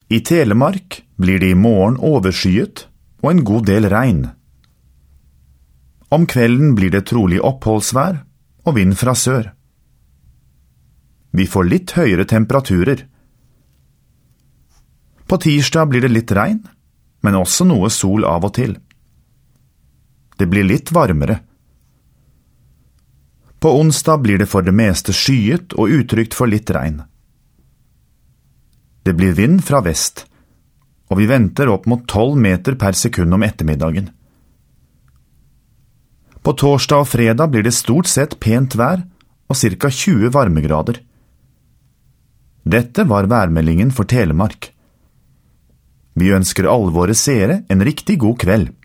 I Telemark blir det i morgen overskyet og en god del regn. Om kvelden blir det trolig oppholdsvær og vind fra sør. Vi får litt høyere temperaturer. På tirsdag blir det litt regn, men også noe sol av og til. Det blir litt varmere. På onsdag blir det for det meste skyet og utrygt for litt regn. Det blir vind fra vest, og vi venter opp mot 12 meter per sekund om ettermiddagen. På torsdag og fredag blir det stort sett pent vær og ca. 20 varmegrader. Dette var værmeldingen for Telemark. Vi ønsker alle våre seere en riktig god kveld.